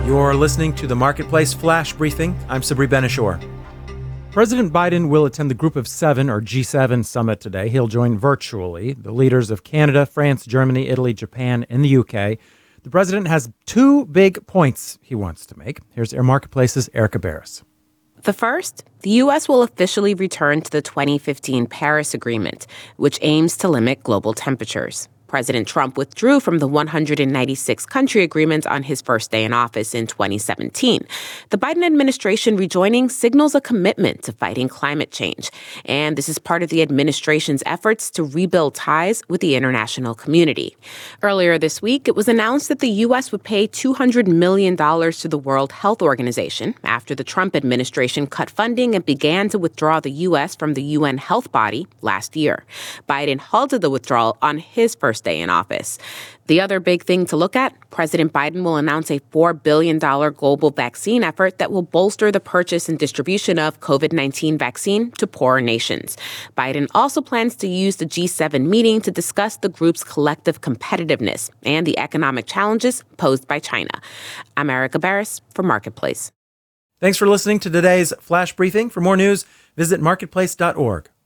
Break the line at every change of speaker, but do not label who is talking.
You're listening to the Marketplace Flash Briefing. I'm Sabri Ben-Achour. President Biden will attend the Group of Seven, or G7, summit today. He'll join virtually the leaders of Canada, France, Germany, Italy, Japan, and the UK. The president has two big points he wants to make. Here's Air Marketplace's Erica Barris.
The first, the U.S. will officially return to the 2015 Paris Agreement, which aims to limit global temperatures. President Trump withdrew from the 196 country agreement on his first day in office in 2017. The Biden administration rejoining signals a commitment to fighting climate change. And this is part of the administration's efforts to rebuild ties with the international community. Earlier this week, it was announced that the U.S. would pay $200 million to the World Health Organization after the Trump administration cut funding and began to withdraw the U.S. from the UN health body last year. Biden halted the withdrawal on his first day in office. The other big thing to look at, President Biden will announce a $4 billion global vaccine effort that will bolster the purchase and distribution of COVID-19 vaccine to poorer nations. Biden also plans to use the G7 meeting to discuss the group's collective competitiveness and the economic challenges posed by China. I'm Erica Barris for Marketplace.
Thanks for listening to today's Flash Briefing. For more news, visit marketplace.org.